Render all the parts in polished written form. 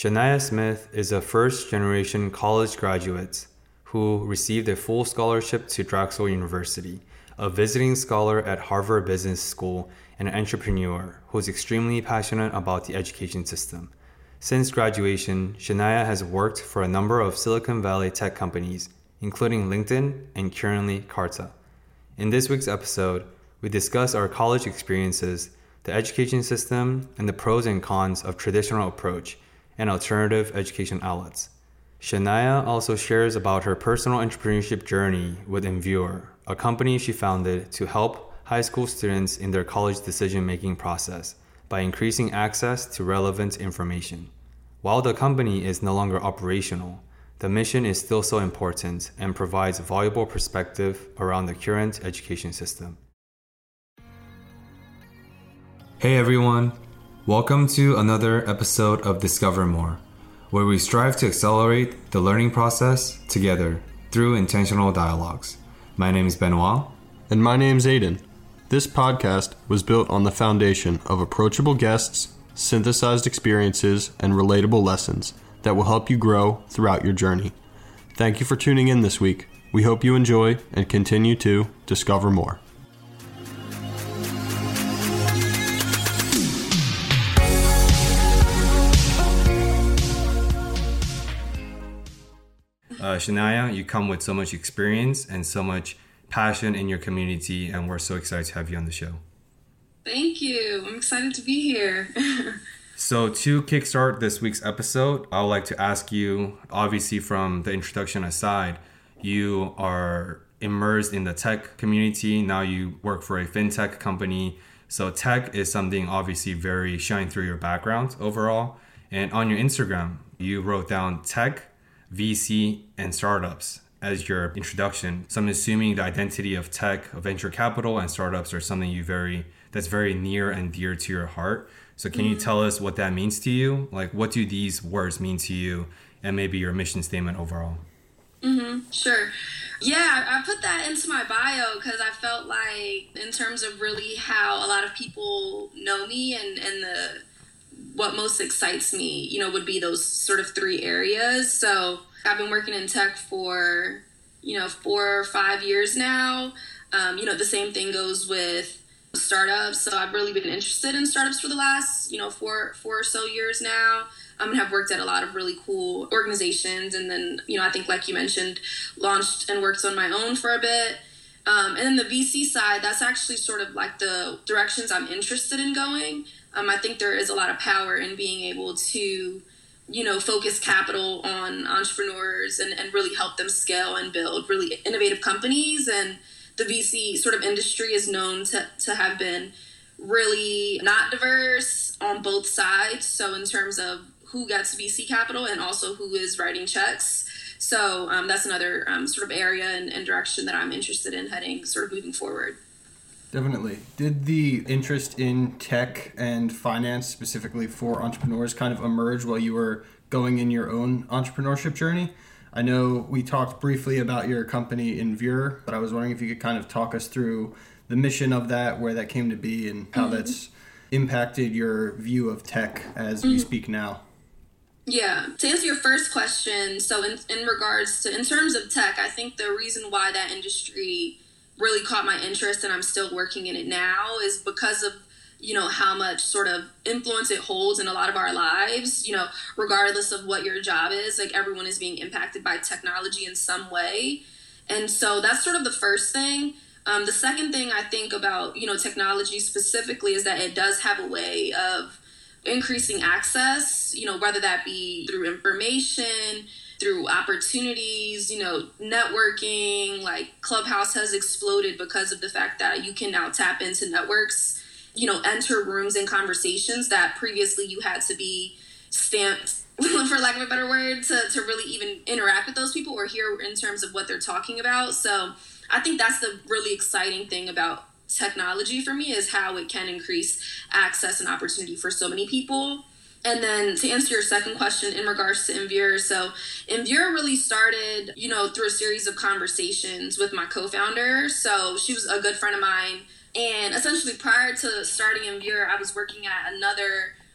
Shania Smith is a first-generation college graduate who received a full scholarship to Drexel University, a visiting scholar at Harvard Business School, and an entrepreneur who is extremely passionate about the education system. Since graduation, Shania has worked for a number of Silicon Valley tech companies, including LinkedIn and currently Carta. In this week's episode, we discuss our college experiences, the education system, and the pros and cons of traditional approach and alternative education outlets. Shania also shares about her personal entrepreneurship journey with Imviewer, a company she founded to help high school students in their college decision-making process by increasing access to relevant information. While the company is no longer operational, the mission is still so important and provides valuable perspective around the current education system. Hey everyone, welcome to another episode of Discover More, where we strive to accelerate the learning process together through intentional dialogues. My name is Benoit. And my name's Aiden. This podcast was built on the foundation of approachable guests, synthesized experiences, and relatable lessons that will help you grow throughout your journey. Thank you for tuning in this week. We hope you enjoy and continue to discover more. Shania, you come with so much experience and so much passion in your community, and we're so excited to have you on the show. Thank you. I'm excited to be here. So to kickstart this week's episode, I would like to ask you, obviously from the introduction aside, you are immersed in the tech community. Now you work for a fintech company. So tech is something obviously very shine through your background overall. And on your Instagram, you wrote down tech, VC, and startups as your introduction. So I'm assuming the identity of tech, of venture capital, and startups are something that's very near and dear to your heart. So can you tell us what that means to you? Like, what do these words mean to you, and maybe your mission statement overall? Sure. Yeah, I put that into my bio because I felt like in terms of really how a lot of people know me and what most excites me, would be those sort of three areas. So I've been working in tech for, 4 or 5 years now. The same thing goes with startups. So I've really been interested in startups for the last, 4 or so years now. And have worked at a lot of really cool organizations. And then, I think like you mentioned, launched and worked on my own for a bit. And then the VC side, that's actually sort of like the directions I'm interested in going. I think there is a lot of power in being able to, focus capital on entrepreneurs and really help them scale and build really innovative companies. And the VC sort of industry is known to have been really not diverse on both sides. So in terms of who gets VC capital and also who is writing checks. So that's another sort of area and direction that I'm interested in heading sort of moving forward. Definitely. Did the interest in tech and finance specifically for entrepreneurs kind of emerge while you were going in your own entrepreneurship journey? I know we talked briefly about your company Imviewer, but I was wondering if you could kind of talk us through the mission of that, where that came to be, and how that's impacted your view of tech as we speak now. Yeah. To answer your first question, so in regards to, in terms of tech, I think the reason why that industry really caught my interest and I'm still working in it now is because of, how much sort of influence it holds in a lot of our lives, regardless of what your job is, like everyone is being impacted by technology in some way. And so that's sort of the first thing. The second thing I think about, technology specifically is that it does have a way of increasing access, whether that be through information, through opportunities, networking. Like Clubhouse has exploded because of the fact that you can now tap into networks, enter rooms and conversations that previously you had to be stamped, for lack of a better word, to really even interact with those people or hear in terms of what they're talking about. So I think that's the really exciting thing about technology for me, is how it can increase access and opportunity for so many people. And then to answer your second question in regards to Imviewer, so Imviewer really started, through a series of conversations with my co-founder. So she was a good friend of mine. And essentially prior to starting Imviewer, I was working at another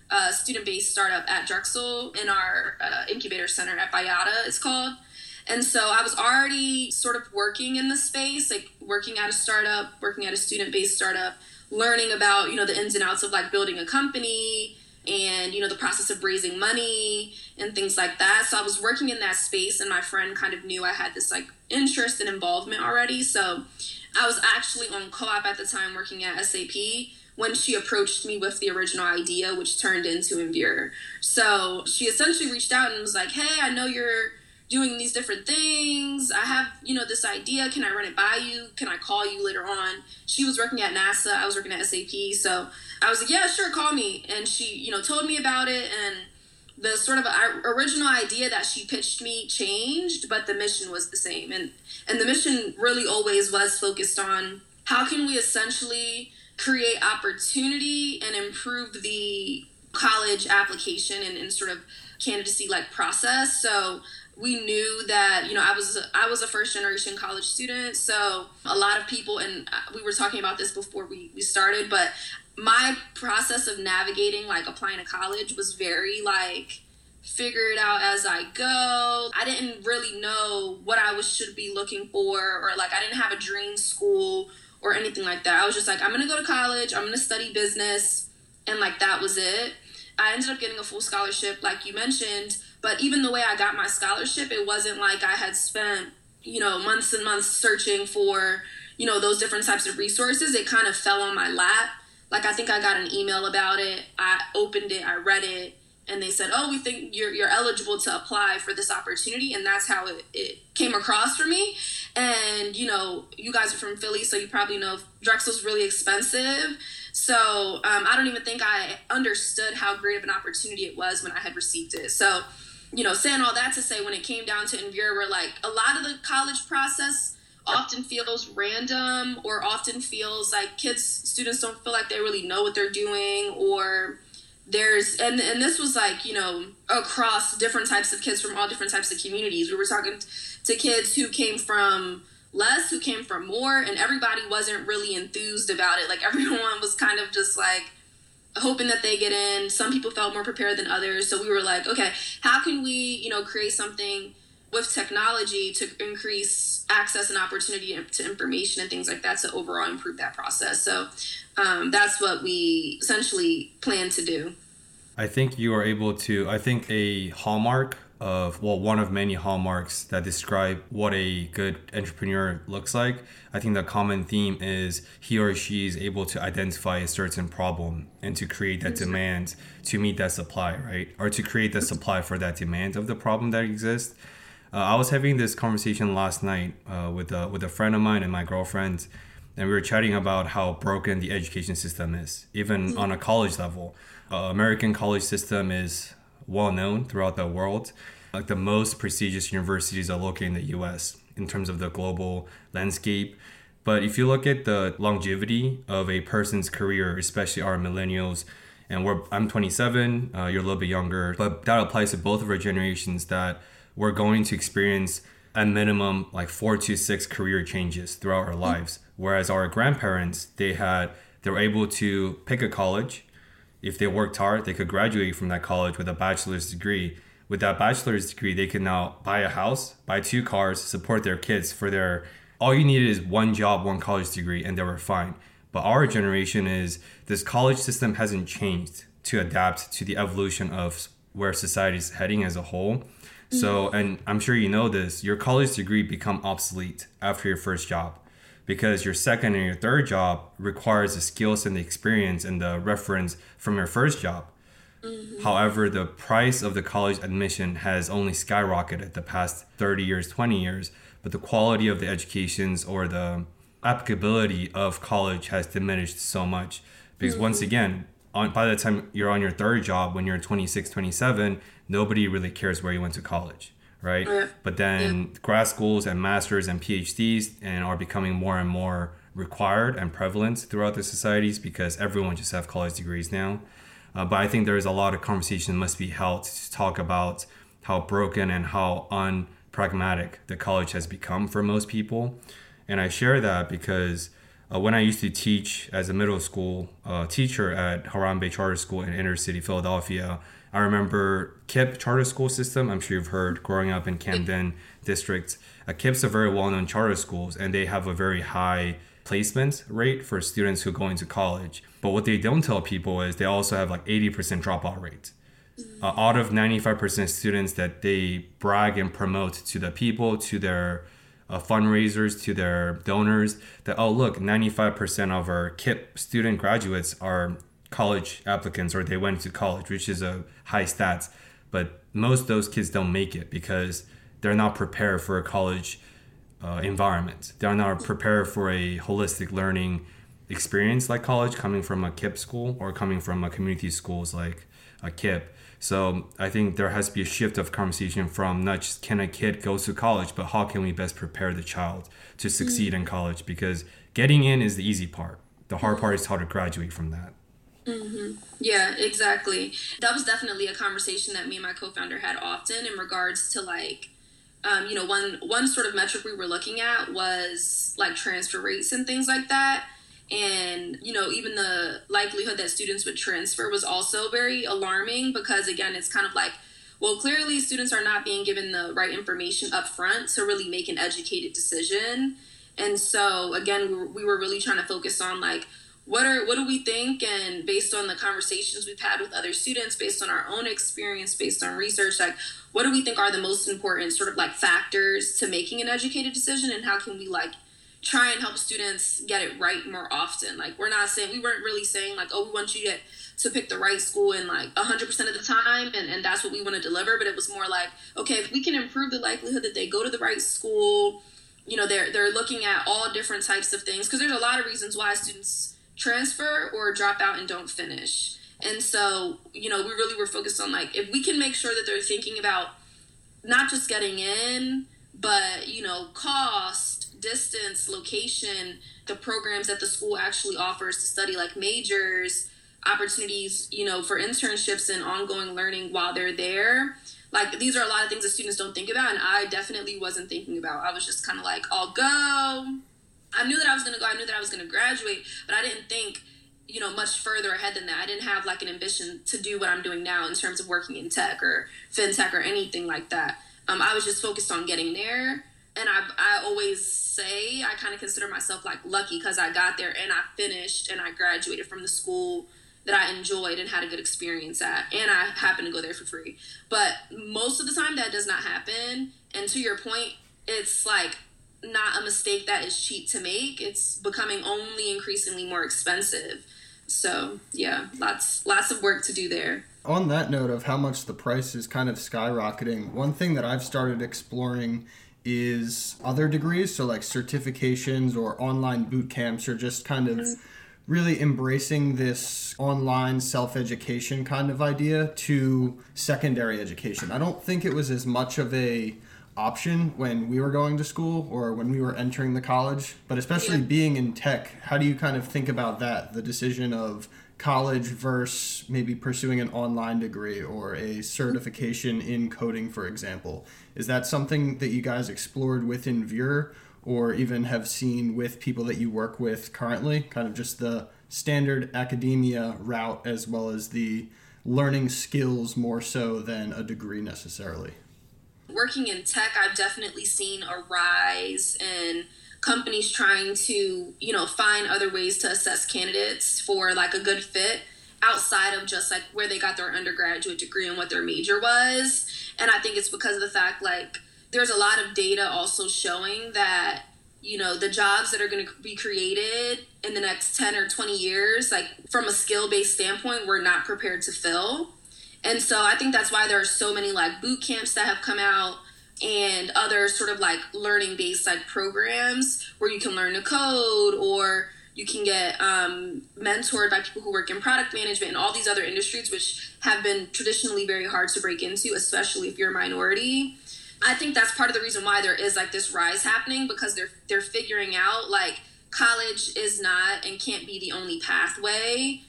student-based startup at Drexel in our incubator center at Bayada, it's called. And so I was already sort of working in the space, like working at a startup, working at a student-based startup, learning about, the ins and outs of like building a company and, the process of raising money and things like that. So I was working in that space, and my friend kind of knew I had this like interest and involvement already. So I was actually on co-op at the time working at SAP when she approached me with the original idea, which turned into Imvure. So she essentially reached out and was like, hey, I know you're doing these different things. I have, this idea. Can I run it by you? Can I call you later on? She was working at NASA. I was working at SAP. So I was like, yeah, sure, call me. And she, told me about it. And the sort of original idea that she pitched me changed, but the mission was the same. And the mission really always was focused on how can we essentially create opportunity and improve the college application and sort of candidacy like process. So we knew that, I was a first generation college student. So a lot of people, and we were talking about this before we started, but my process of navigating, like applying to college was very like figure it out as I go. I didn't really know what I should be looking for, or like I didn't have a dream school or anything like that. I was just like, I'm going to go to college. I'm going to study business. And like, that was it. I ended up getting a full scholarship, like you mentioned. But even the way I got my scholarship, it wasn't like I had spent, months and months searching for, those different types of resources. It kind of fell on my lap. Like, I think I got an email about it. I opened it, I read it, and they said, oh, we think you're eligible to apply for this opportunity. And that's how it came across for me. And, you guys are from Philly, so you probably know Drexel's really expensive. So I don't even think I understood how great of an opportunity it was when I had received it. So, saying all that to say, when it came down to Imvure, we're like, a lot of the college process often feels random, or often feels like students don't feel like they really know what they're doing, or and this was like, across different types of kids from all different types of communities. We were talking to kids who came from less, who came from more, and everybody wasn't really enthused about it. Like, everyone was kind of just like hoping that they get in. Some people felt more prepared than others. So we were like, okay, how can we, create something with technology to increase access and opportunity to information and things like that to overall improve that process. So that's what we essentially plan to do. I think you are able to, I think a hallmark of, one of many hallmarks that describe what a good entrepreneur looks like. I think the common theme is he or she is able to identify a certain problem and to create that demand to meet that supply, right? Or to create the supply for that demand of the problem that exists. I was having this conversation last night with a friend of mine and my girlfriend, and we were chatting about how broken the education system is, even on a college level. American college system is well known throughout the world. Like, the most prestigious universities are located in the US in terms of the global landscape. But if you look at the longevity of a person's career, especially our millennials, and I'm 27, you're a little bit younger, but that applies to both of our generations, that we're going to experience at minimum like 4 to 6 career changes throughout our lives. Whereas our grandparents, they were able to pick a college. If they worked hard, they could graduate from that college with a bachelor's degree. With that bachelor's degree, they can now buy a house, buy 2 cars, support their kids all you needed is 1 job, 1 college degree, and they were fine. But our generation this college system hasn't changed to adapt to the evolution of where society is heading as a whole. So, and I'm sure you know this, your college degree become obsolete after your first job, because your second and your third job requires the skills and the experience and the reference from your first job. However, the price of the college admission has only skyrocketed the past 30 years, 20 years, but the quality of the educations or the applicability of college has diminished so much. Because once again, by the time you're on your third job, when you're 26, 27, nobody really cares where you went to college, right? But then grad schools and masters and PhDs are becoming more and more required and prevalent throughout the societies, because everyone just have college degrees now. But I think there's a lot of conversation must be held to talk about how broken and how unpragmatic the college has become for most people. And I share that because When I used to teach as a middle school teacher at Harambe Charter School in inner city Philadelphia, I remember KIPP charter school system. I'm sure you've heard growing up in Camden district. KIPP's a very well-known charter schools, and they have a very high placement rate for students who go into college. But what they don't tell people is they also have like 80% dropout rate. Out of 95% students that they brag and promote to the people, to their fundraisers, to their donors, that, oh, look, 95% of our KIPP student graduates are college applicants, or they went to college, which is a high stats. But most of those kids don't make it because they're not prepared for a college environment. They're not prepared for a holistic learning experience like college, coming from a KIPP school or coming from a community schools like a KIPP. So I think there has to be a shift of conversation from not just can a kid go to college, but how can we best prepare the child to succeed in college? Because getting in is the easy part. The hard part is how to graduate from that. Yeah, exactly. That was definitely a conversation that me and my co-founder had often in regards to like, one sort of metric we were looking at was like transfer rates and things like that. And, even the likelihood that students would transfer was also very alarming because, again, it's kind of like, well, clearly students are not being given the right information up front to really make an educated decision. And so, again, we were really trying to focus on, like, what do we think? And based on the conversations we've had with other students, based on our own experience, based on research, like, what do we think are the most important sort of, like, factors to making an educated decision? And how can we, like, try and help students get it right more often? Like, we weren't really saying like, oh, we want you to pick the right school in like 100% of the time and that's what we want to deliver. But it was more like, okay, if we can improve the likelihood that they go to the right school, they're looking at all different types of things, because there's a lot of reasons why students transfer or drop out and don't finish. And so, we really were focused on like, if we can make sure that they're thinking about not just getting in, but, cost, distance, location, the programs that the school actually offers to study, like majors, opportunities, for internships and ongoing learning while they're there. Like, these are a lot of things that students don't think about, and I definitely wasn't thinking about. I was just kind of like, I'll go. I knew that I was going to go. I knew that I was going to graduate, but I didn't think, much further ahead than that. I didn't have like an ambition to do what I'm doing now in terms of working in tech or fintech or anything like that. I was just focused on getting there. And I always say I kind of consider myself like lucky because I got there and I finished and I graduated from the school that I enjoyed and had a good experience at. And I happened to go there for free. But most of the time that does not happen. And to your point, it's like not a mistake that is cheap to make. It's becoming only increasingly more expensive. So yeah, lots of work to do there. On that note of how much the price is kind of skyrocketing, one thing that I've started exploring is other degrees, so like certifications or online boot camps, or just kind of really embracing this online self-education kind of idea to secondary education. I don't think it was as much of a option when we were going to school or when we were entering the college, but especially being in tech, how do you kind of think about that, the decision of college versus maybe pursuing an online degree or a certification in coding, for example? Is that something that you guys explored within Vure or even have seen with people that you work with currently, kind of just the standard academia route as well as the learning skills more so than a degree necessarily? Working in tech, I've definitely seen a rise in companies trying to, find other ways to assess candidates for like a good fit outside of just like where they got their undergraduate degree and what their major was. And I think it's because of the fact like there's a lot of data also showing that, the jobs that are going to be created in the next 10 or 20 years, like from a skill-based standpoint, we're not prepared to fill. And so I think that's why there are so many like boot camps that have come out and other sort of like learning based like programs where you can learn to code or you can get mentored by people who work in product management and all these other industries, which have been traditionally very hard to break into, especially if you're a minority. I think that's part of the reason why there is like this rise happening, because they're figuring out like college is not and can't be the only pathway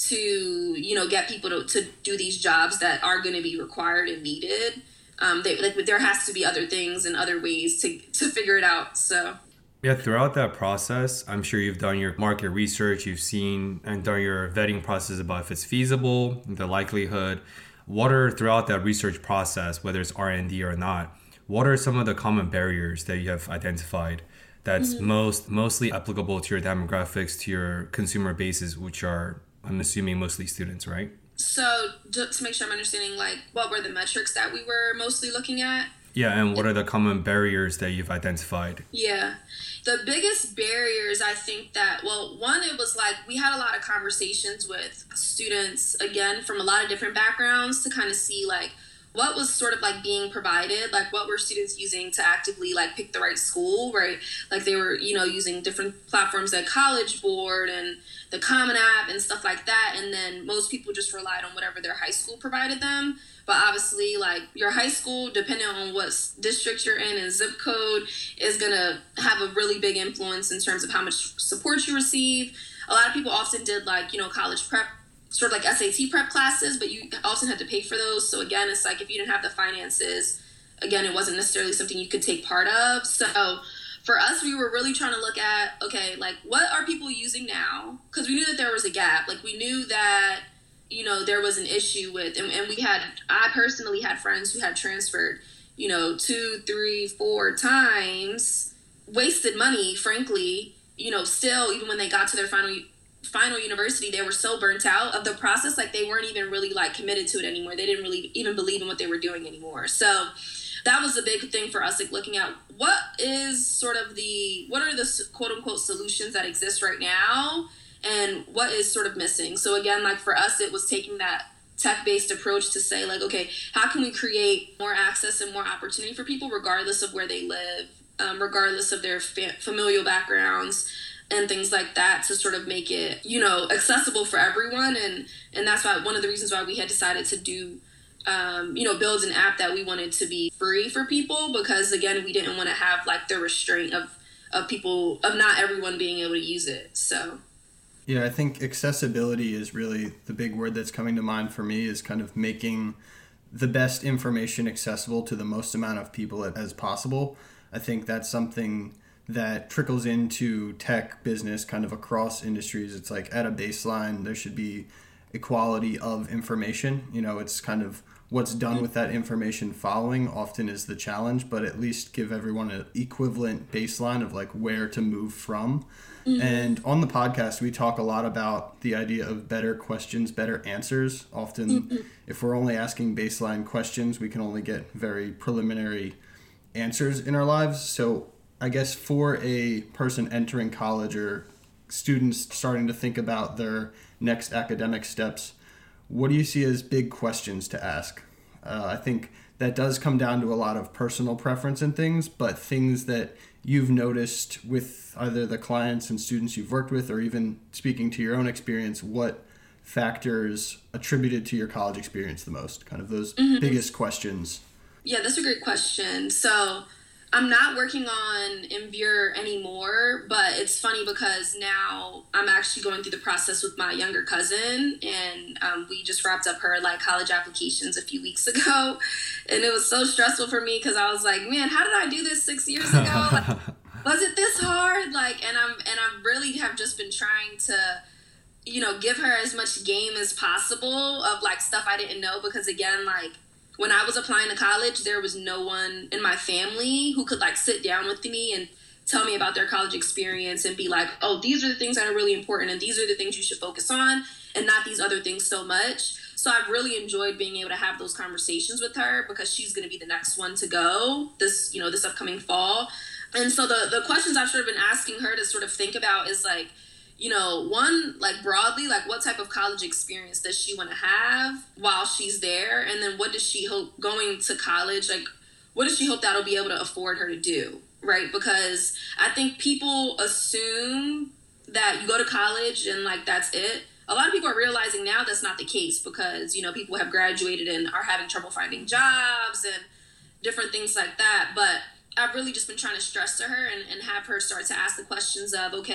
to, get people to do these jobs that are going to be required and needed. There has to be other things and other ways to figure it out. So Yeah, throughout that process, I'm sure you've done your market research, you've seen and done your vetting process about if it's feasible, the likelihood. What are throughout that research process, whether it's R&D or not, what are some of the common barriers that you have identified that's mostly applicable to your demographics, to your consumer bases, which are, I'm assuming, mostly students, right? So just to make sure I'm understanding, like, what were the metrics that we were mostly looking at? Yeah, and what are the common barriers that you've identified? Yeah. The biggest barriers, I think that, well, one, it was like we had a lot of conversations with students, again, from a lot of different backgrounds to kind of see, like, what was sort of like being provided, like what were students using to actively like pick the right school, right? Like they were, using different platforms like College Board and the Common App and stuff like that. And then most people just relied on whatever their high school provided them. But obviously, like your high school, depending on what district you're in and zip code, is going to have a really big influence in terms of how much support you receive. A lot of people often did like, college prep, sort of like SAT prep classes, but you often had to pay for those. So again, it's like if you didn't have the finances, again, it wasn't necessarily something you could take part of. So for us, we were really trying to look at, okay, like what are people using now? Because we knew that there was a gap. Like we knew that, there was an issue with, and I personally had friends who had transferred, 2, 3, 4 times, wasted money, frankly, still, even when they got to their final university, they were so burnt out of the process, like they weren't even really like committed to it anymore. They didn't really even believe in what they were doing anymore. So that was a big thing for us, like looking at what are the quote unquote solutions that exist right now and what is sort of missing. So again, like for us, it was taking that tech-based approach to say like, okay, how can we create more access and more opportunity for people regardless of where they live, regardless of their familial backgrounds and things like that, to sort of make it, accessible for everyone. And that's why one of the reasons why we had decided to do, build an app that we wanted to be free for people, because again, we didn't want to have like the restraint of people, of not everyone being able to use it. So. Yeah, I think accessibility is really the big word that's coming to mind for me, is kind of making the best information accessible to the most amount of people as possible. I think that's something that trickles into tech business kind of across industries. It's like at a baseline, there should be equality of information. It's kind of what's done with that information following often is the challenge, but at least give everyone an equivalent baseline of like where to move from. Mm-hmm. And on the podcast, we talk a lot about the idea of better questions, better answers. Often, if we're only asking baseline questions, we can only get very preliminary answers in our lives. So I guess for a person entering college or students starting to think about their next academic steps, what do you see as big questions to ask? I think that does come down to a lot of personal preference and things, but things that you've noticed with either the clients and students you've worked with, or even speaking to your own experience, what factors attributed to your college experience the most? Kind of those biggest questions. Yeah, that's a great question. So I'm not working on Imvure anymore, but it's funny because now I'm actually going through the process with my younger cousin, and we just wrapped up her like college applications a few weeks ago, and it was so stressful for me because I was like, man, how did I do this 6 years ago? Like, was it this hard? Like, and I really have just been trying to, give her as much game as possible of like stuff I didn't know, because again, like, when I was applying to college, there was no one in my family who could like sit down with me and tell me about their college experience and be like, oh, these are the things that are really important and these are the things you should focus on and not these other things so much. So I've really enjoyed being able to have those conversations with her, because she's going to be the next one to go this upcoming fall. And so the questions I've sort of been asking her to sort of think about is like, one, like broadly, like what type of college experience does she want to have while she's there? And then what does she hope going to college, like what does she hope that'll be able to afford her to do, right? Because I think people assume that you go to college and like that's it. A lot of people are realizing now that's not the case, because, people have graduated and are having trouble finding jobs and different things like that. But I've really just been trying to stress to her and have her start to ask the questions of, okay,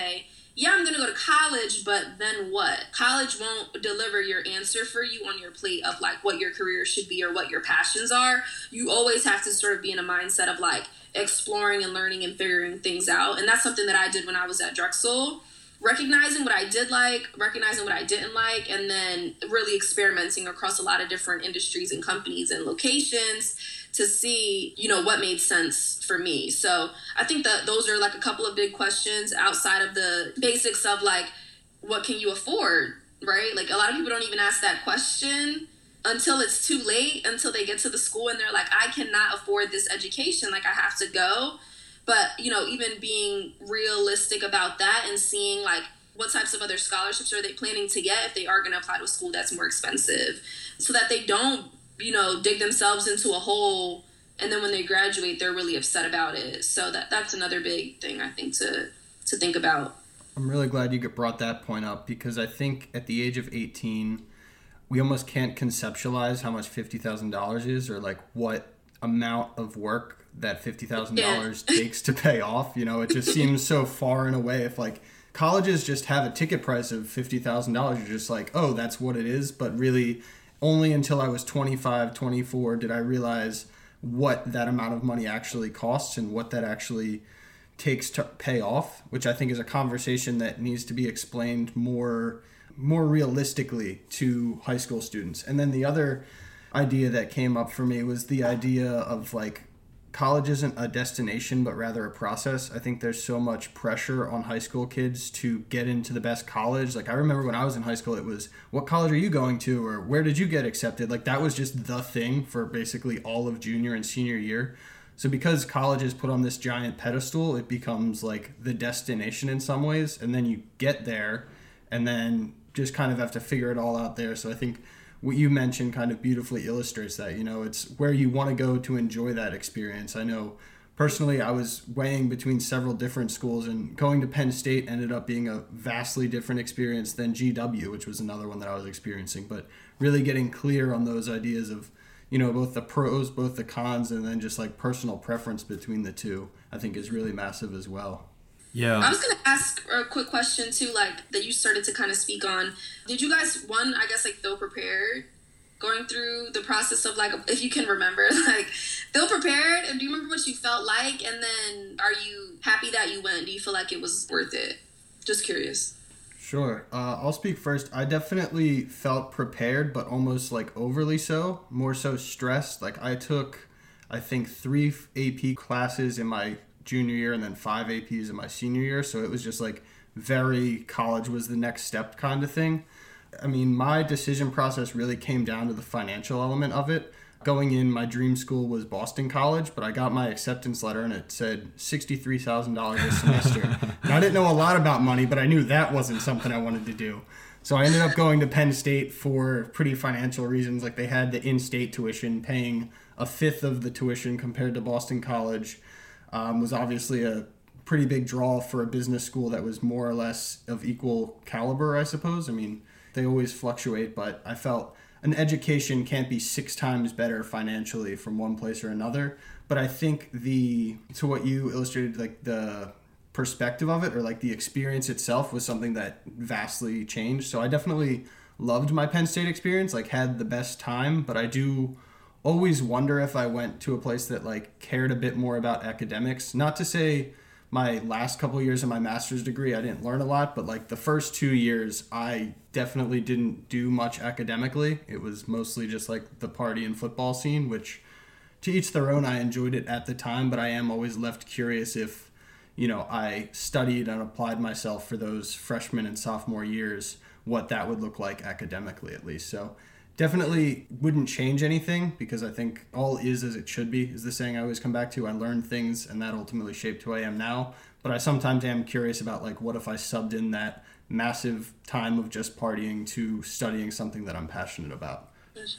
yeah, I'm going to go to college, but then what? College won't deliver your answer for you on your plate of like what your career should be or what your passions are. You always have to sort of be in a mindset of like exploring and learning and figuring things out. And that's something that I did when I was at Drexel. Recognizing what I did like, recognizing what I didn't like, and then really experimenting across a lot of different industries and companies and locations to see, you know, what made sense for me. So I think that those are like a couple of big questions outside of the basics of like, what can you afford, right? Like a lot of people don't even ask that question until it's too late, until they get to the school and they're like, I cannot afford this education. Like I have to go. But, you know, even being realistic about that and seeing like what types of other scholarships are they planning to get if they are going to apply to a school that's more expensive, so that they don't, you know, dig themselves into a hole and then when they graduate, they're really upset about it. So that's another big thing I think to think about. I'm really glad you brought that point up, because I think at the age of 18, we almost can't conceptualize how much $50,000 is, or like what amount of work that $50,000 takes to pay off. You know, it just seems so far and away. If like colleges just have a ticket price of $50,000, you're just like, oh, that's what it is. But really only until I was 25, 24 did I realize what that amount of money actually costs and what that actually takes to pay off, which I think is a conversation that needs to be explained more realistically to high school students. And then the other idea that came up for me was the idea of like, college isn't a destination, but rather a process. I think there's so much pressure on high school kids to get into the best college. Like I remember when I was in high school, it was, what college are you going to? Or where did you get accepted? Like that was just the thing for basically all of junior and senior year. So because college is put on this giant pedestal, it becomes like the destination in some ways. And then you get there and then just kind of have to figure it all out there. So I think what you mentioned kind of beautifully illustrates that. You know, it's where you want to go to enjoy that experience. I know personally I was weighing between several different schools, and going to Penn State ended up being a vastly different experience than GW, which was another one that I was experiencing. But really getting clear on those ideas of, you know, both the pros, both the cons, and then just like personal preference between the two, I think is really massive as well. Yeah. I was going to ask a quick question too, like that you started to kind of speak on. Did you guys, one, I guess like feel prepared going through the process of like, if you can remember, like feel prepared? And do you remember what you felt like? And then are you happy that you went? Do you feel like it was worth it? Just curious. Sure. I'll speak first. I definitely felt prepared, but almost like overly so, more so stressed. Like I took, I think 3 AP classes in my junior year and then 5 APs in my senior year. So it was just like very college was the next step kind of thing. I mean, my decision process really came down to the financial element of it. Going in, my dream school was Boston College, but I got my acceptance letter and it said $63,000 a semester. And I didn't know a lot about money, but I knew that wasn't something I wanted to do. So I ended up going to Penn State for pretty financial reasons. Like they had the in-state tuition, paying a fifth of the tuition compared to Boston College. Was obviously a pretty big draw for a business school that was more or less of equal caliber, I suppose. I mean, they always fluctuate, but I felt an education can't be 6 times better financially from one place or another. But I think to what you illustrated, like the perspective of it or like the experience itself was something that vastly changed. So I definitely loved my Penn State experience, like had the best time, but I do always wonder if I went to a place that like cared a bit more about academics. Not to say my last couple of years of my master's degree I didn't learn a lot, but like the first 2 years I definitely didn't do much academically. It was mostly just like the party and football scene, which to each their own. I enjoyed it at the time, but I am always left curious if, you know, I studied and applied myself for those freshman and sophomore years, what that would look like academically at least. So definitely wouldn't change anything, because I think all is as it should be, is the saying I always come back to. I learned things and that ultimately shaped who I am now. But I sometimes am curious about like, what if I subbed in that massive time of just partying to studying something that I'm passionate about?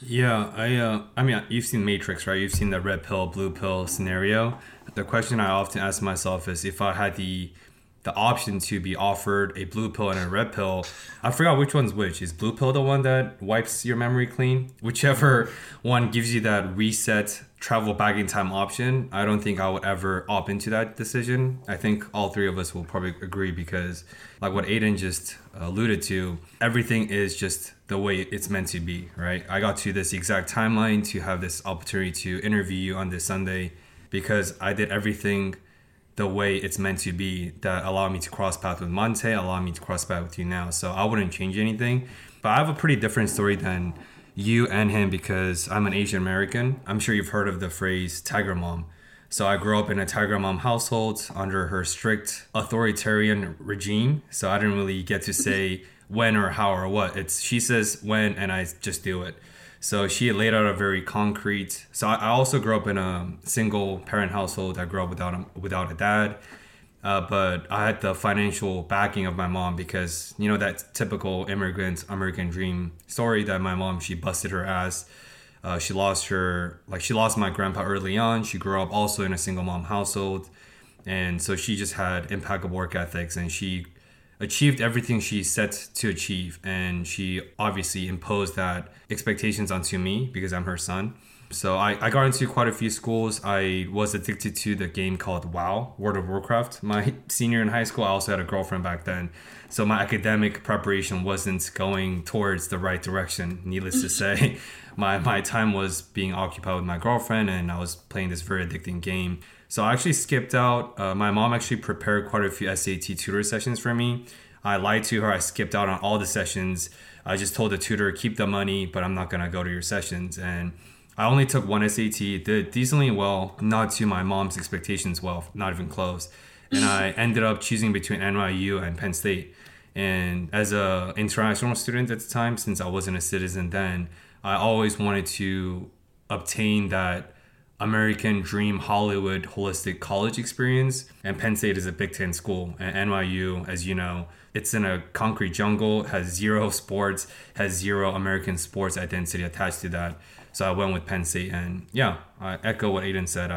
Yeah, I mean, you've seen Matrix, right? You've seen the red pill, blue pill scenario. The question I often ask myself is, if I had the the option to be offered a blue pill and a red pill. I forgot which one's which. Is blue pill the one that wipes your memory clean? Whichever one gives you that reset travel back in time option, I don't think I would ever opt into that decision. I think all three of us will probably agree because like what Aiden just alluded to, everything is just the way it's meant to be, right? I got to this exact timeline to have this opportunity to interview you on this Sunday because I did everything the way it's meant to be that allowed me to cross paths with Monte, allowed me to cross paths with you now. So I wouldn't change anything. But I have a pretty different story than you and him because I'm an Asian American. I'm sure you've heard of the phrase tiger mom. So I grew up in a tiger mom household under her strict authoritarian regime. So I didn't really get to say when or how or what. She says when and I just do it. So she laid out a very concrete. So I also grew up in a single parent household. I grew up without a dad, but I had the financial backing of my mom because you know that typical immigrant American dream story that my mom, she busted her ass. She lost my grandpa early on. She grew up also in a single mom household, and so she just had impeccable work ethics and she achieved everything she set to achieve, and she obviously imposed that expectations onto me because I'm her son. So I got into quite a few schools. I was addicted to the game called WoW, World of Warcraft. My senior in high school, I also had a girlfriend back then. So my academic preparation wasn't going towards the right direction, needless to say. My time was being occupied with my girlfriend and I was playing this very addicting game. So I actually skipped out. My mom actually prepared quite a few SAT tutor sessions for me. I lied to her. I skipped out on all the sessions. I just told the tutor, keep the money, but I'm not going to go to your sessions. And I only took one SAT, did decently well, not to my mom's expectations well, not even close. And I ended up choosing between NYU and Penn State. And as an international student at the time, since I wasn't a citizen then, I always wanted to obtain that American dream Hollywood holistic college experience. And Penn State is a Big Ten school. And NYU, as you know, it's in a concrete jungle, has zero sports, has zero American sports identity attached to that. So I went with Penn State. And yeah, I echo what Aiden said.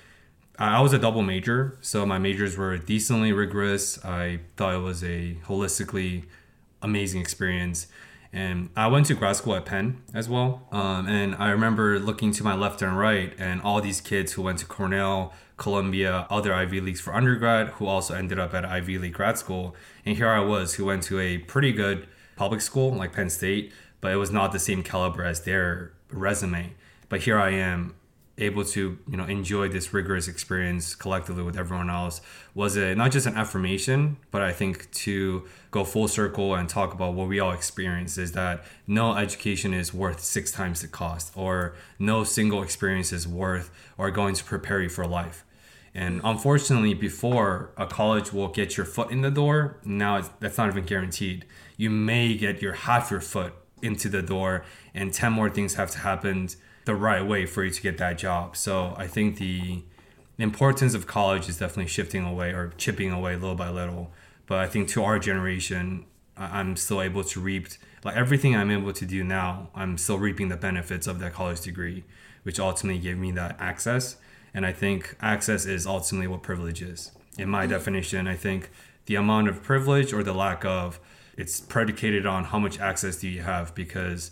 I was a double major. So my majors were decently rigorous. I thought it was a holistically amazing experience. And I went to grad school at Penn as well. And I remember looking to my left and right and all these kids who went to Cornell, Columbia, other Ivy Leagues for undergrad, who also ended up at Ivy League grad school. And here I was, who went to a pretty good public school like Penn State, but it was not the same caliber as their resume. But here I am, able to enjoy this rigorous experience collectively with everyone else. Was it not just an affirmation, but I think to go full circle and talk about what we all experience is that no education is worth 6 times the cost, or no single experience is worth or going to prepare you for life. And unfortunately, before a college will get your foot in the door, now that's not even guaranteed. You may get half your foot into the door and 10 more things have to happen the right way for you to get that job. So I think the importance of college is definitely shifting away or chipping away little by little. But I think to our generation, I'm still able to reap like everything I'm able to do now. I'm still reaping the benefits of that college degree, which ultimately gave me that access. And I think access is ultimately what privilege is. In my definition, I think the amount of privilege or the lack of, it's predicated on how much access do you have. Because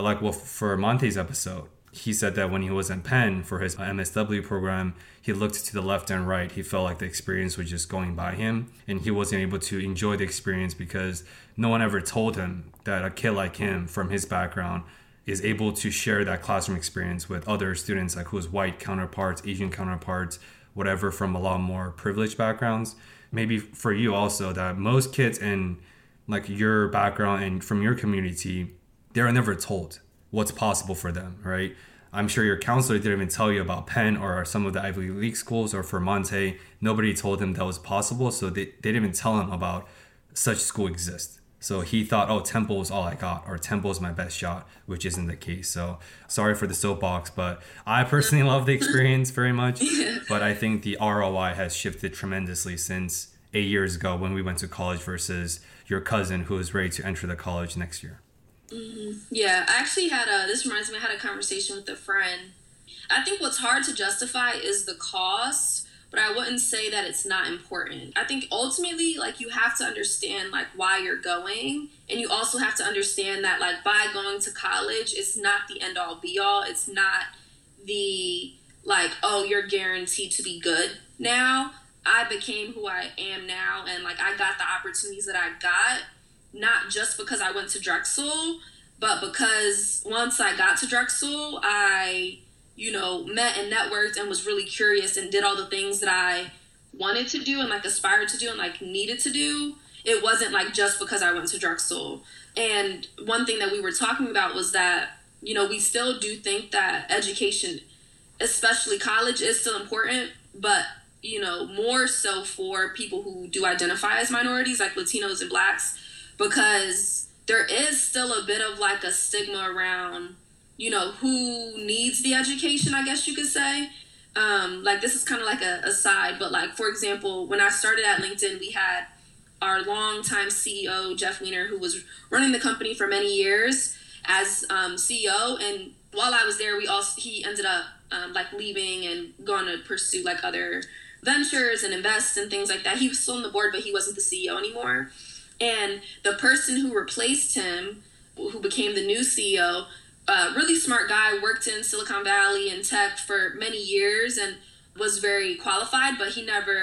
for Monte's episode, he said that when he was in Penn for his MSW program, he looked to the left and right. He felt like the experience was just going by him and he wasn't able to enjoy the experience because no one ever told him that a kid like him from his background is able to share that classroom experience with other students like whose white counterparts, Asian counterparts, whatever, from a lot more privileged backgrounds. Maybe for you also, that most kids in like your background and from your community, they're never told what's possible for them, right? I'm sure your counselor didn't even tell you about Penn or some of the Ivy League schools, or for Monte, nobody told him that was possible. So they didn't even tell him about such school exists. So he thought, oh, Temple is all I got, or Temple is my best shot, which isn't the case. So sorry for the soapbox, but I personally love the experience very much. But I think the ROI has shifted tremendously since 8 years ago when we went to college versus your cousin who is ready to enter the college next year. Mm-hmm. Yeah, I actually this reminds me, I had a conversation with a friend. I think what's hard to justify is the cost, but I wouldn't say that it's not important. I think ultimately, like, you have to understand, like, why you're going. And you also have to understand that, like, by going to college, it's not the end all be all. It's not the, like, oh, you're guaranteed to be good now. I became who I am now. And, like, I got the opportunities that I got, not just because I went to Drexel, but because once I got to Drexel, I, met and networked and was really curious and did all the things that I wanted to do and, like, aspired to do and, like, needed to do. It wasn't, like, just because I went to Drexel. And one thing that we were talking about was that, we still do think that education, especially college, is still important, but, more so for people who do identify as minorities, like Latinos and Blacks, because there is still a bit of, like, a stigma around, who needs the education, I guess you could say. Like, this is kind of like a aside, but, like, for example, when I started at LinkedIn, we had our longtime CEO, Jeff Weiner, who was running the company for many years as CEO. And while I was there, he ended up, like, leaving and going to pursue, like, other ventures and invest and things like that. He was still on the board, but he wasn't the CEO anymore. And the person who replaced him, who became the new CEO, really smart guy, worked in Silicon Valley and tech for many years and was very qualified, but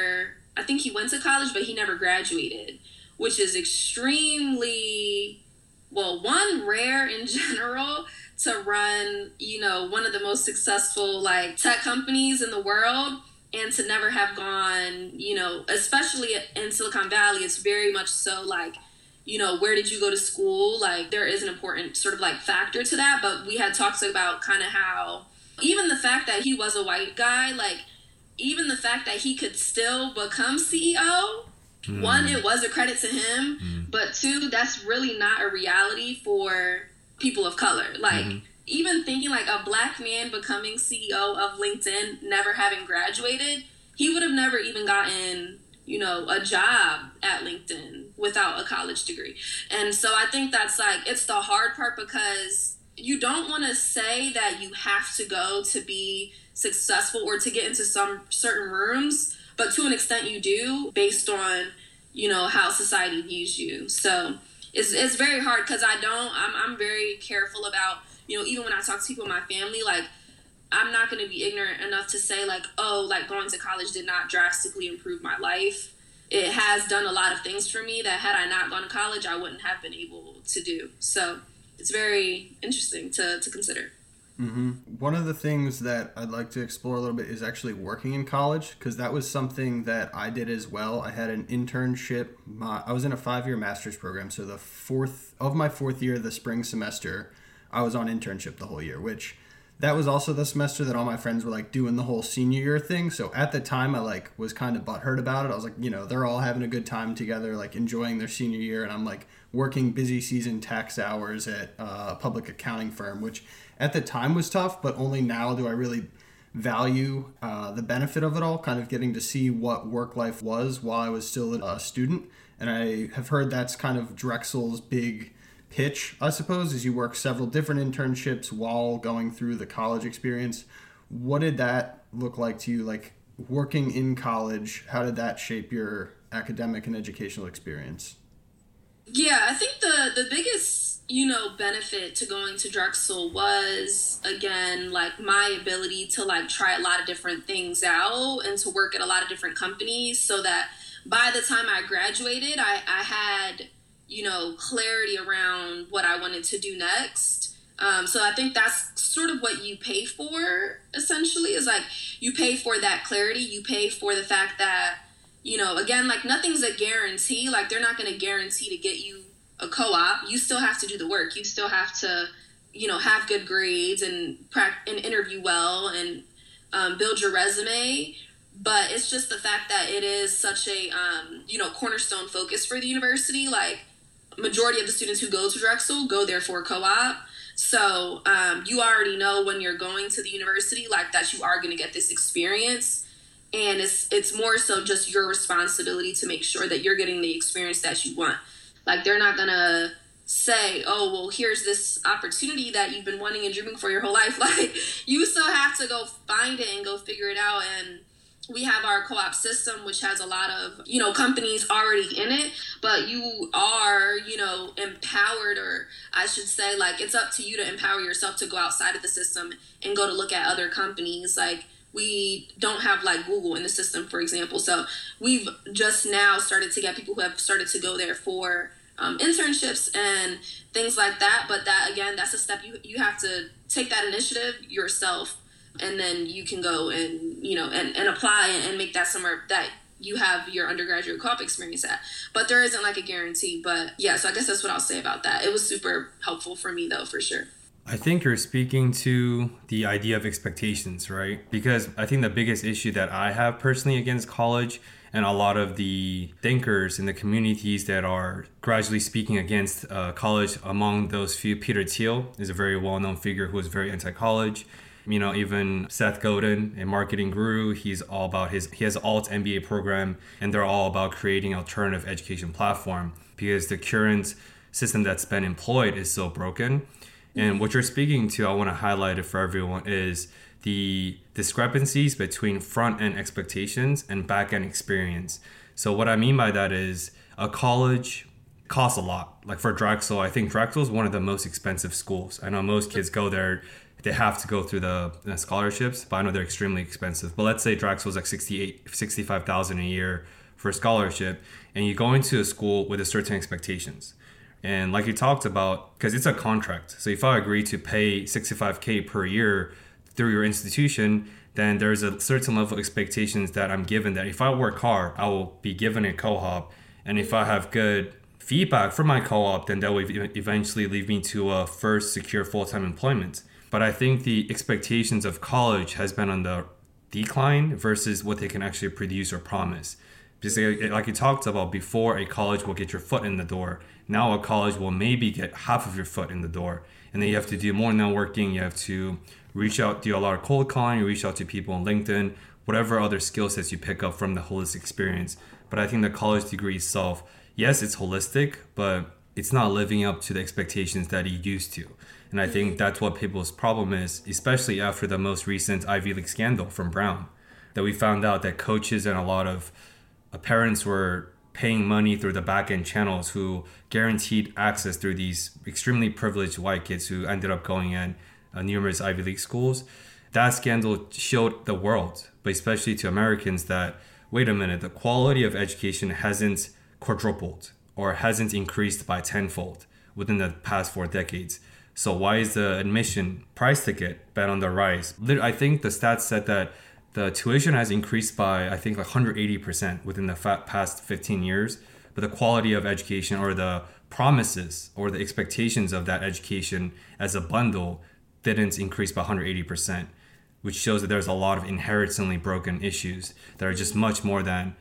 I think he went to college, but he never graduated, which is extremely, rare in general to run, one of the most successful, like, tech companies in the world. And to never have gone, especially in Silicon Valley, it's very much so, like, where did you go to school? Like, there is an important sort of, like, factor to that. But we had talks about kind of how even the fact that he was a white guy, like, even the fact that he could still become CEO, one, it was a credit to him. But two, that's really not a reality for people of color. Like, even thinking, like, a Black man becoming CEO of LinkedIn, never having graduated, he would have never even gotten, a job at LinkedIn without a college degree. And so I think that's, like, it's the hard part, because you don't want to say that you have to go to be successful or to get into some certain rooms, but to an extent you do, based on, how society views you. So it's very hard, because I'm very careful about, even when I talk to people in my family, like, I'm not going to be ignorant enough to say, like, oh, like, going to college did not drastically improve my life. It has done a lot of things for me that had I not gone to college, I wouldn't have been able to do. So it's very interesting to consider. One of the things that I'd like to explore a little bit is actually working in college, because that was something that I did as well. I had an internship. I was in a 5-year master's program. So my fourth year, the spring semester, I was on internship the whole year, which that was also the semester that all my friends were, like, doing the whole senior year thing. So at the time, I, like, was kind of butthurt about it. I was like, they're all having a good time together, like, enjoying their senior year. And I'm, like, working busy season tax hours at a public accounting firm, which at the time was tough, but only now do I really value the benefit of it all, kind of getting to see what work life was while I was still a student. And I have heard that's kind of Drexel's big pitch, I suppose, is you work several different internships while going through the college experience. What did that look like to you? Like, working in college, how did that shape your academic and educational experience? Yeah, I think the biggest, benefit to going to Drexel was, again, like, my ability to, like, try a lot of different things out and to work at a lot of different companies, so that by the time I graduated, I had, clarity around what I wanted to do next. So I think that's sort of what you pay for, essentially, is, like, you pay for that clarity. You pay for the fact that, again, like, nothing's a guarantee. Like, they're not going to guarantee to get you a co-op. You still have to do the work. You still have to, have good grades and interview well and build your resume. But it's just the fact that it is such a, cornerstone focus for the university. Like, majority of the students who go to Drexel go there for co-op. So you already know when you're going to the university, like, that you are going to get this experience. And it's more so just your responsibility to make sure that you're getting the experience that you want. Like, they're not going to say, oh, well, here's this opportunity that you've been wanting and dreaming for your whole life. Like, you still have to go find it and go figure it out. And we have our co-op system, which has a lot of, companies already in it, but you are, empowered, or I should say, like, it's up to you to empower yourself to go outside of the system and go to look at other companies. Like, we don't have like Google in the system, for example. So we've just now started to get people who have started to go there for internships and things like that. But that, again, that's a step you have to take that initiative yourself. And then you can go and, and apply and make that somewhere that you have your undergraduate co-op experience at. But there isn't like a guarantee. But yeah, so I guess that's what I'll say about that. It was super helpful for me, though, for sure. I think you're speaking to the idea of expectations, right? Because I think the biggest issue that I have personally against college, and a lot of the thinkers in the communities that are gradually speaking against college, among those few, Peter Thiel is a very well-known figure who is very anti-college. Even Seth Godin, a marketing guru, he's all about he has alt MBA program, and they're all about creating alternative education platform because the current system that's been employed is so broken. And what you're speaking to, I want to highlight it for everyone, is the discrepancies between front-end expectations and back-end experience. So what I mean by that is a college costs a lot. Like for Drexel, I think Drexel is one of the most expensive schools. I know most kids go there, they have to go through the scholarships, but I know they're extremely expensive. But let's say Drexel is like $65,000 a year for a scholarship, and you go into a school with a certain expectations. And like you talked about, because it's a contract. So if I agree to pay $65K per year through your institution, then there's a certain level of expectations that I'm given that if I work hard, I will be given a co-op. And if I have good feedback from my co-op, then that will eventually lead me to a first secure full-time employment. But I think the expectations of college has been on the decline versus what they can actually produce or promise. Because like you talked about before, a college will get your foot in the door. Now a college will maybe get half of your foot in the door. And then you have to do more networking. You have to reach out, do a lot of cold calling, you reach out to people on LinkedIn, whatever other skill sets you pick up from the holistic experience. But I think the college degree itself, yes, it's holistic, but it's not living up to the expectations that it used to. And I think that's what people's problem is, especially after the most recent Ivy League scandal from Brown, that we found out that coaches and a lot of parents were paying money through the back-end channels who guaranteed access through these extremely privileged white kids who ended up going in numerous Ivy League schools. That scandal showed the world, but especially to Americans, that, wait a minute, the quality of education hasn't quadrupled or hasn't increased by tenfold within the past 4 decades. So why is the admission price ticket been on the rise? I think the stats said that the tuition has increased by, I think, like 180% within the past 15 years. But the quality of education, or the promises or the expectations of that education as a bundle, didn't increase by 180%, which shows that there's a lot of inherently broken issues that are just much more than,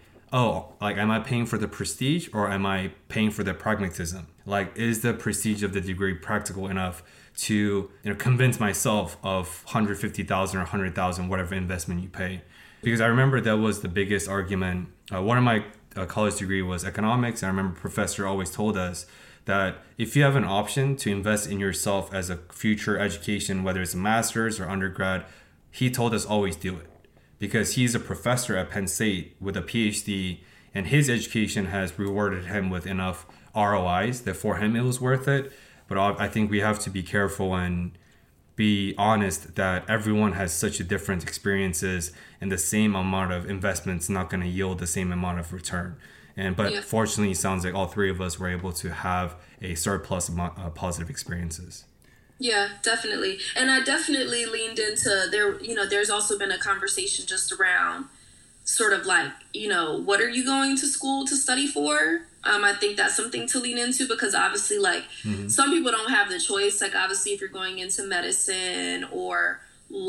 am I paying for the prestige or am I paying for the pragmatism? Like, is the prestige of the degree practical enough to convince myself of 150,000 or 100,000, whatever investment you pay? Because I remember that was the biggest argument. One of my college degree was economics. And I remember professor always told us that if you have an option to invest in yourself as a future education, whether it's a master's or undergrad, he told us always do it. Because he's a professor at Penn State with a PhD, and his education has rewarded him with enough ROIs that for him it was worth it. But I think we have to be careful and be honest that everyone has such a different experiences, and the same amount of investment's not going to yield the same amount of return. But fortunately, it sounds like all three of us were able to have a surplus of positive experiences. Yeah, definitely. And I definitely leaned into there, there's also been a conversation just around sort of like, what are you going to school to study for? I think that's something to lean into, because obviously, like, some people don't have the choice. Like, obviously, if you're going into medicine or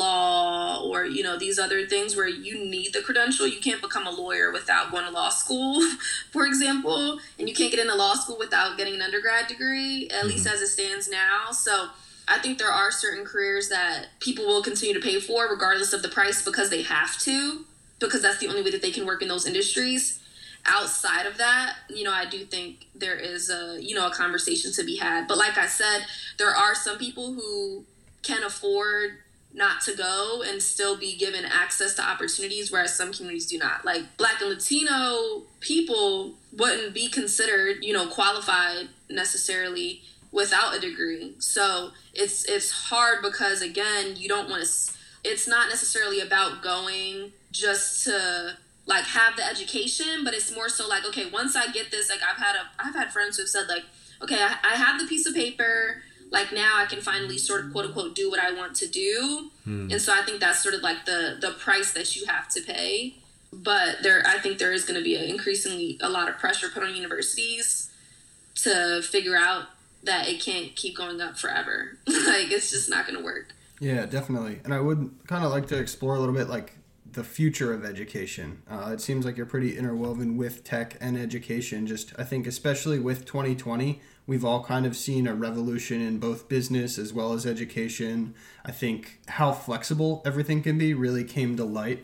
law or, these other things where you need the credential, you can't become a lawyer without going to law school, for example, and you can't get into law school without getting an undergrad degree, at least as it stands now. So I think there are certain careers that people will continue to pay for regardless of the price, because they have to, because that's the only way that they can work in those industries. Outside of that, I do think there is a conversation to be had. But like I said, there are some people who can afford not to go and still be given access to opportunities, whereas some communities do not. Like Black and Latino people wouldn't be considered, qualified necessarily without a degree. So it's hard because, again, you don't want to, it's not necessarily about going just to like have the education, but it's more so like, okay, once I get this, like I've had friends who have said like, okay, I have the piece of paper, like now I can finally sort of quote unquote do what I want to do. And so I think that's sort of like the price that you have to pay. But I think there is going to be increasingly a lot of pressure put on universities to figure out that it can't keep going up forever. Like it's just not going to work. Yeah, definitely. And I would kind of like to explore a little bit like the future of education. It seems like you're pretty interwoven with tech and education. Just, I think, especially with 2020, we've all kind of seen a revolution in both business as well as education. I think how flexible everything can be really came to light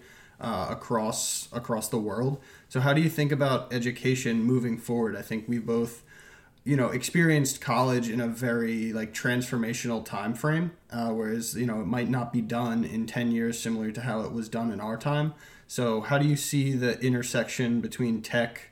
across the world. So how do you think about education moving forward? I think we both experienced college in a very like transformational time frame, whereas it might not be done in 10 years similar to how it was done in our time. So how do you see the intersection between tech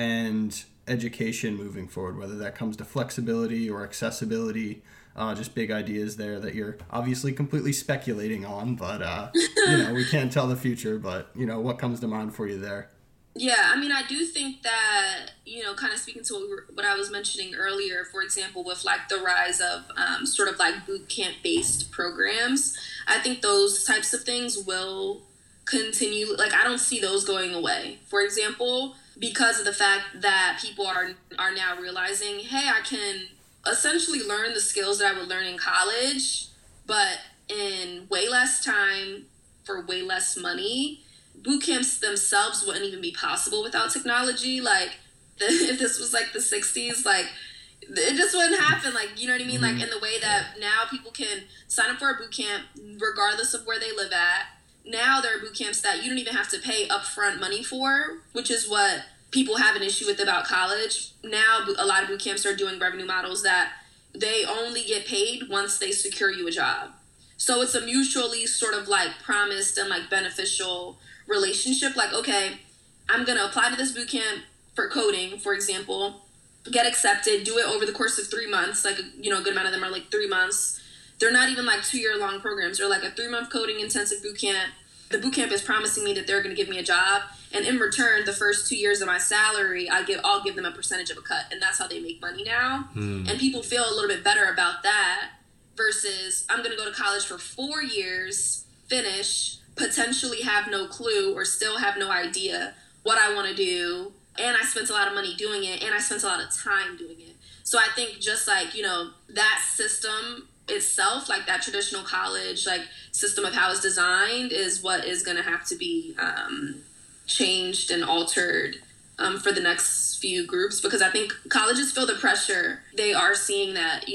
and education moving forward, whether that comes to flexibility or accessibility? Just big ideas there that you're obviously completely speculating on, but we can't tell the future, but what comes to mind for you there? Yeah, I mean, I do think that, kind of speaking to what I was mentioning earlier, for example, with like the rise of sort of like boot camp based programs, I think those types of things will continue. Like, I don't see those going away. For example, because of the fact that people are now realizing, hey, I can essentially learn the skills that I would learn in college, but in way less time for way less money. Boot camps themselves wouldn't even be possible without technology. Like, if this was like the 60s, like, it just wouldn't happen. Like, you know what I mean? Like, in the way that now people can sign up for a boot camp regardless of where they live at. Now there are boot camps that you don't even have to pay upfront money for, which is what people have an issue with about college. Now a lot of boot camps are doing revenue models that they only get paid once they secure you a job. So it's a mutually sort of like promised and like beneficial relationship. Like, okay, I'm going to apply to this boot camp for coding, for example, get accepted, do it over the course of 3 months. Like, a good amount of them are like 3 months. They're not even like 2-year-long programs. They're like a 3-month coding intensive boot camp. The boot camp is promising me that they're going to give me a job. And in return, the first 2 years of my salary, I'll give them a percentage of a cut. And that's how they make money now. And people feel a little bit better about that versus I'm going to go to college for 4 years, finish, potentially have no clue or still have no idea what I want to do. And I spent a lot of money doing it, and I spent a lot of time doing it. So I think just like, that system itself, like that traditional college, like system of how it's designed is what is going to have to be changed and altered for the next few groups, because I think colleges feel the pressure. They are seeing that,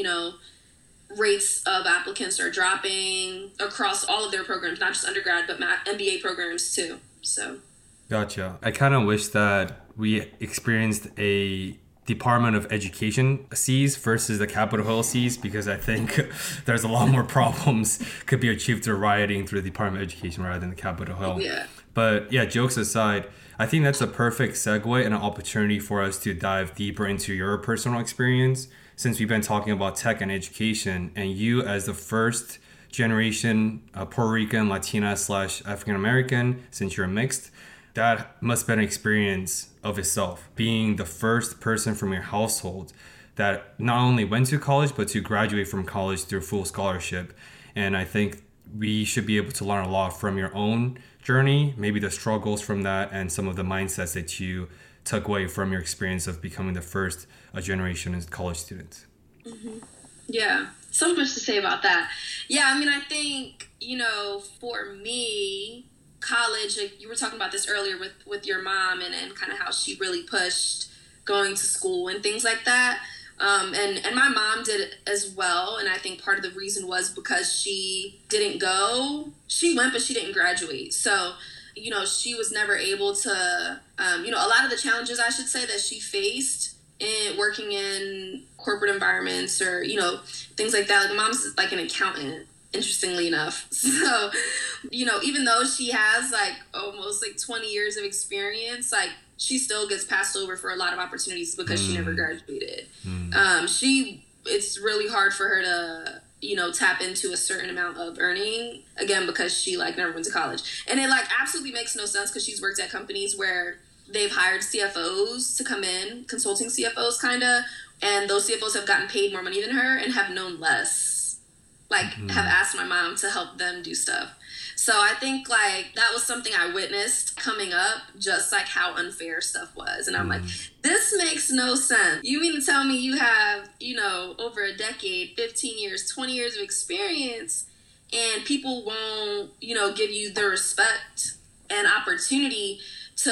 rates of applicants are dropping across all of their programs, not just undergrad, but MBA programs too. So. Gotcha. I kind of wish that we experienced a Department of Education Cs versus the Capitol Hill Cs, because I think there's a lot more problems could be achieved through rioting through the Department of Education rather than the Capitol Hill. Yeah. But yeah, jokes aside, I think that's a perfect segue and an opportunity for us to dive deeper into your personal experience, since we've been talking about tech and education, and you as the first generation Puerto Rican, Latina / African American, since you're mixed, that must have been an experience of itself, being the first person from your household that not only went to college, but to graduate from college through full scholarship. And I think we should be able to learn a lot from your own journey, maybe the struggles from that, and some of the mindsets that you took away from your experience of becoming the first generation as college students. Mm-hmm. Yeah, so much to say about that. Yeah, I mean, I think, for me, college, like you were talking about this earlier with your mom and kind of how she really pushed going to school and things like that. And my mom did it as well. And I think part of the reason was because she didn't go. She went, but she didn't graduate. So, she was never able to, a lot of the challenges, I should say, that she faced in working in corporate environments or, things like that. Like, mom's like an accountant. interestingly enough. So, even though she has like almost like 20 years of experience, like she still gets passed over for a lot of opportunities because she never graduated. It's really hard for her to, tap into a certain amount of earning, again, because she like never went to college. And it like absolutely makes no sense because she's worked at companies where they've hired CFOs to come in, consulting CFOs kind of, and those CFOs have gotten paid more money than her and have known less, like have asked my mom to help them do stuff. So I think like that was something I witnessed coming up, just like how unfair stuff was. And I'm like, this makes no sense. You mean to tell me you have, over a decade, 15 years, 20 years of experience, and people won't, give you the respect and opportunity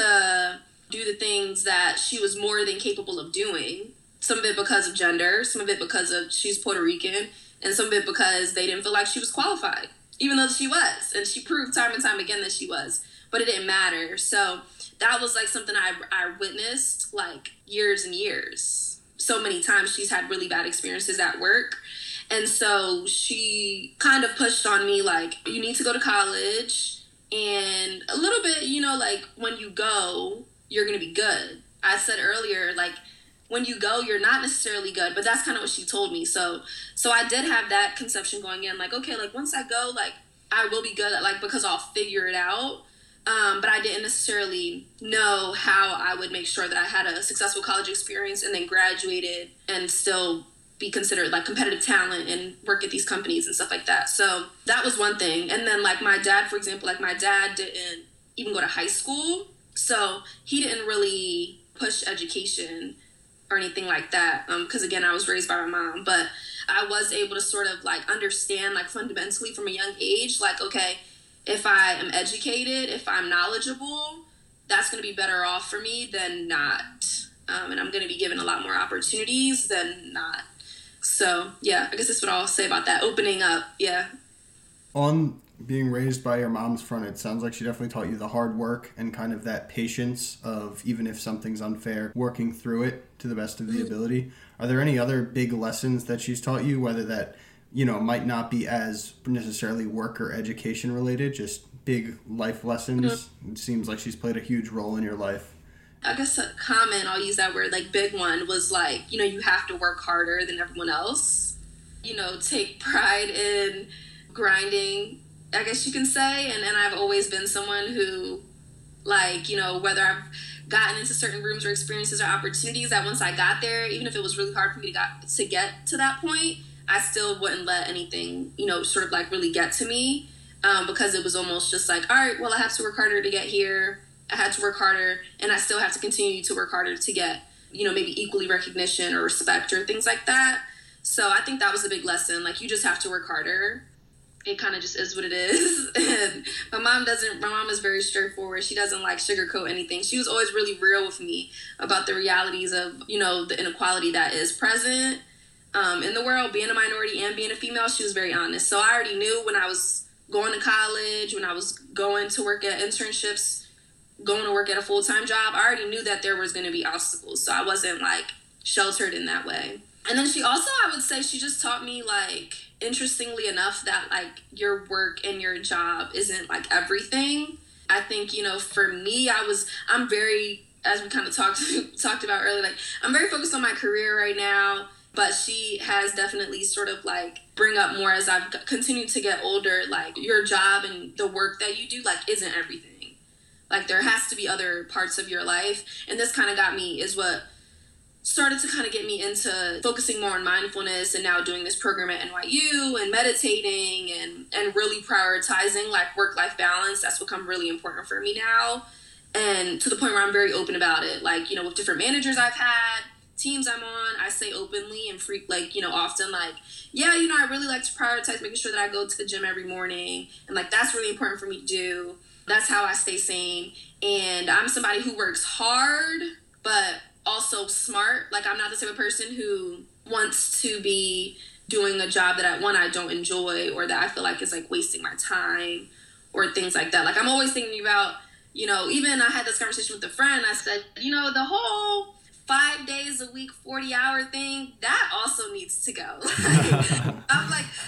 to do the things that she was more than capable of doing. Some of it because of gender, some of it because of she's Puerto Rican, and some of it because they didn't feel like she was qualified, even though she was. And she proved time and time again that she was, but it didn't matter. So that was like something I witnessed like years and years. So many times she's had really bad experiences at work. And so she kind of pushed on me like, you need to go to college, and a little bit, like when you go, you're going to be good. I said earlier, like, when you go, you're not necessarily good, but that's kind of what she told me. So I did have that conception going in, like, okay, like once I go, like I will be good at like, because I'll figure it out. But I didn't necessarily know how I would make sure that I had a successful college experience and then graduated and still be considered like competitive talent and work at these companies and stuff like that. So that was one thing. And then like my dad, for example, like my dad didn't even go to high school. So he didn't really push education or anything like that. Because again, I was raised by my mom, but I was able to sort of like understand like fundamentally from a young age, like, okay, if I am educated, if I'm knowledgeable, that's going to be better off for me than not. And I'm going to be given a lot more opportunities than not. So yeah, I guess that's what I'll say about that. Opening up. Yeah. On being raised by your mom's front, it sounds like she definitely taught you the hard work and kind of that patience of, even if something's unfair, working through it to the best of the ability. Are there any other big lessons that she's taught you, whether that, might not be as necessarily work or education related, just big life lessons? It seems like she's played a huge role in your life. I guess a comment, I'll use that word, like big one, was like, you have to work harder than everyone else. Take pride in grinding, I guess you can say. And I've always been someone who, like, whether I've gotten into certain rooms or experiences or opportunities, that once I got there, even if it was really hard for me to get to that point, I still wouldn't let anything, sort of like really get to me, because it was almost just like, all right, well, I have to work harder to get here. I had to work harder, and I still have to continue to work harder to get, maybe equally recognition or respect or things like that. So I think that was a big lesson. Like, you just have to work harder. It kind of just is what it is. And my mom is very straightforward. She doesn't like sugarcoat anything. She was always really real with me about the realities of, the inequality that is present in the world, being a minority and being a female. She was very honest. So I already knew when I was going to college, when I was going to work at internships, going to work at a full-time job, I already knew that there was going to be obstacles. So I wasn't like sheltered in that way. And then she also, I would say, she just taught me, like, interestingly enough, that like your work and your job isn't like everything. I think, for me, I'm very, as we kind of talked about earlier, like I'm very focused on my career right now, but she has definitely sort of like bring up more as I've continued to get older, like your job and the work that you do, like, isn't everything. Like, there has to be other parts of your life. And this kind of is what started to kind of get me into focusing more on mindfulness and now doing this program at NYU and meditating and really prioritizing like work-life balance. That's become really important for me now. And to the point where I'm very open about it. Like, with different managers I've had, teams I'm on, I say openly and often like, yeah, I really like to prioritize making sure that I go to the gym every morning. And like, that's really important for me to do. That's how I stay sane. And I'm somebody who works hard, but also smart. Like, I'm not the type of person who wants to be doing a job that I don't enjoy, or that I feel like is like wasting my time or things like that. Like, I'm always thinking about, even I had this conversation with a friend. I said, the whole 5 days a week, 40-hour thing, that also needs to go. I'm like, that's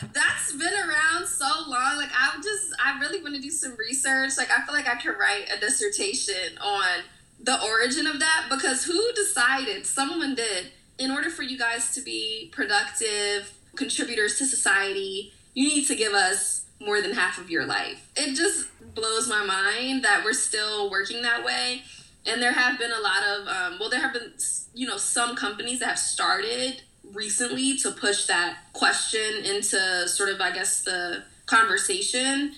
Tech's been around so long. Like, I really want to do some research. Like, I feel like I could write a dissertation on the origin of that, because who decided? Someone did. In order for you guys to be productive contributors to society, you need to give us more than half of your life. It just blows my mind that we're still working that way. And there have been a lot of, there have been, some companies that have started recently to push that question into sort of, I guess, the conversation.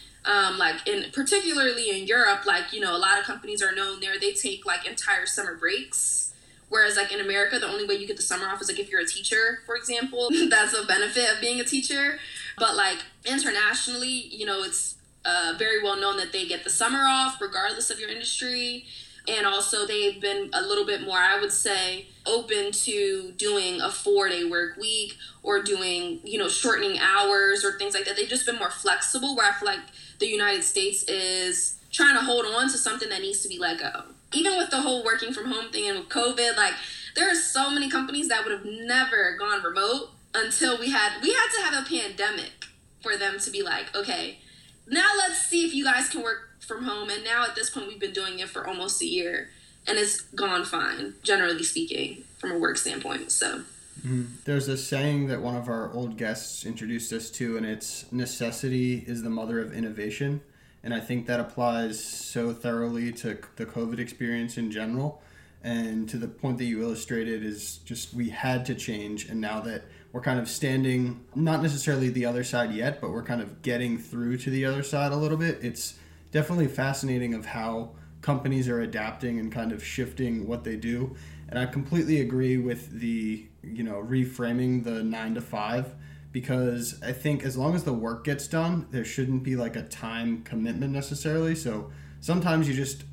Particularly in Europe, a lot of companies are known there. They take like entire summer breaks. Whereas like in America, the only way you get the summer off is like if you're a teacher, for example. That's a benefit of being a teacher. But like internationally, it's very well known that they get the summer off regardless of your industry. And also they've been a little bit more, I would say, open to doing a 4-day work week or doing, shortening hours or things like that. They've just been more flexible, where I feel like the United States is trying to hold on to something that needs to be let go. Even with the whole working from home thing and with COVID, like there are so many companies that would have never gone remote until we had to have a pandemic for them to be like, okay, now let's see if you guys can work from home. And now at this point, we've been doing it for almost a year and it's gone fine, generally speaking, from a work standpoint. So there's a saying that one of our old guests introduced us to, and it's necessity is the mother of innovation. And I think that applies so thoroughly to the COVID experience in general. And to the point that you illustrated is just we had to change. And now that we're kind of standing, not necessarily the other side yet, but we're kind of getting through to the other side a little bit, it's definitely fascinating of how companies are adapting and kind of shifting what they do. And I completely agree with the, reframing the 9 to 5, because I think as long as the work gets done, there shouldn't be like a time commitment necessarily. So sometimes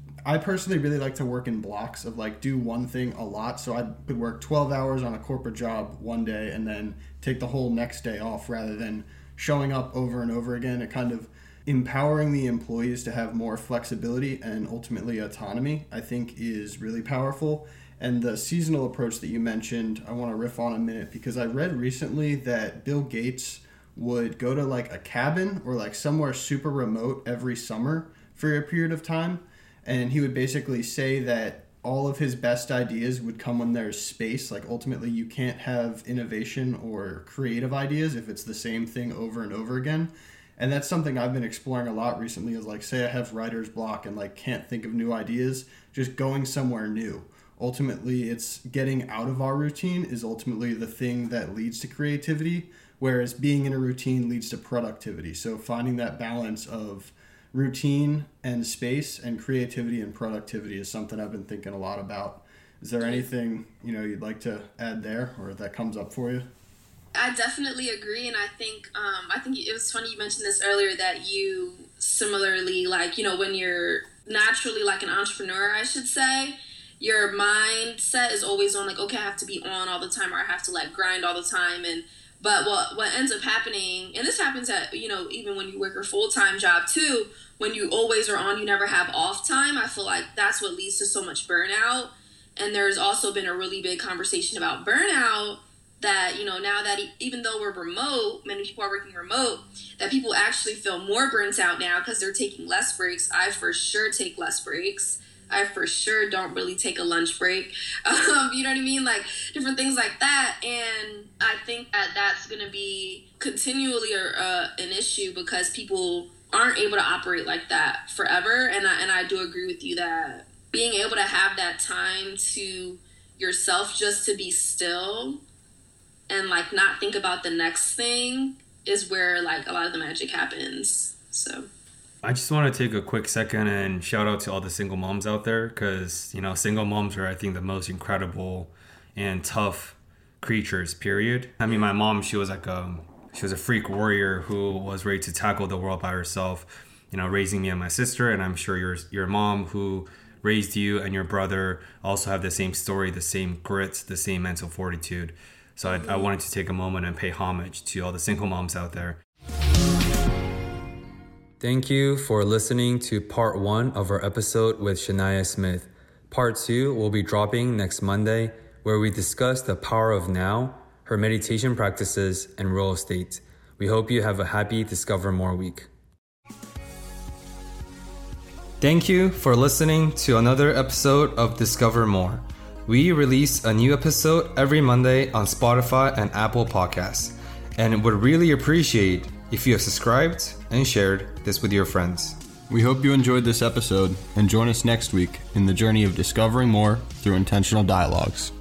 I personally really like to work in blocks of like do one thing a lot. So I could work 12 hours on a corporate job one day and then take the whole next day off rather than showing up over and over again. It kind of empowering the employees to have more flexibility and ultimately autonomy, I think, is really powerful. And the seasonal approach that you mentioned, I want to riff on a minute, because I read recently that Bill Gates would go to like a cabin or like somewhere super remote every summer for a period of time. And he would basically say that all of his best ideas would come when there's space. Like ultimately you can't have innovation or creative ideas if it's the same thing over and over again. And that's something I've been exploring a lot recently, is like, say I have writer's block and like can't think of new ideas, just going somewhere new. Ultimately, it's getting out of our routine is ultimately the thing that leads to creativity, whereas being in a routine leads to productivity. So finding that balance of routine and space and creativity and productivity is something I've been thinking a lot about. Is there anything, you'd like to add there or that comes up for you? I definitely agree, and I think it was funny you mentioned this earlier, that you similarly, like, when you're naturally like an entrepreneur, I should say, your mindset is always on like, okay, I have to be on all the time, or I have to like grind all the time. But what ends up happening, and this happens at, even when you work a full-time job too, when you always are on, you never have off time. I feel like that's what leads to so much burnout. And there's also been a really big conversation about burnout, that, now that even though we're remote, many people are working remote, that people actually feel more burnt out now because they're taking less breaks. I for sure take less breaks. I for sure don't really take a lunch break. You know what I mean? Like different things like that. And I think that that's going to be continually an issue, because people aren't able to operate like that forever. And I do agree with you that being able to have that time to yourself just to be still and like not think about the next thing is where like a lot of the magic happens. So I just want to take a quick second and shout out to all the single moms out there, because single moms are, I think, the most incredible and tough creatures, period. I mean, my mom, she was a freak warrior who was ready to tackle the world by herself, raising me and my sister. And I'm sure your mom who raised you and your brother also have the same story, the same grit, the same mental fortitude. So I wanted to take a moment and pay homage to all the single moms out there. Thank you for listening to part 1 of our episode with Shania Smith. Part 2 will be dropping next Monday, where we discuss the power of now, her meditation practices, and real estate. We hope you have a happy Discover More week. Thank you for listening to another episode of Discover More. We release a new episode every Monday on Spotify and Apple Podcasts, and would really appreciate if you have subscribed and shared this with your friends. We hope you enjoyed this episode and join us next week in the journey of discovering more through intentional dialogues.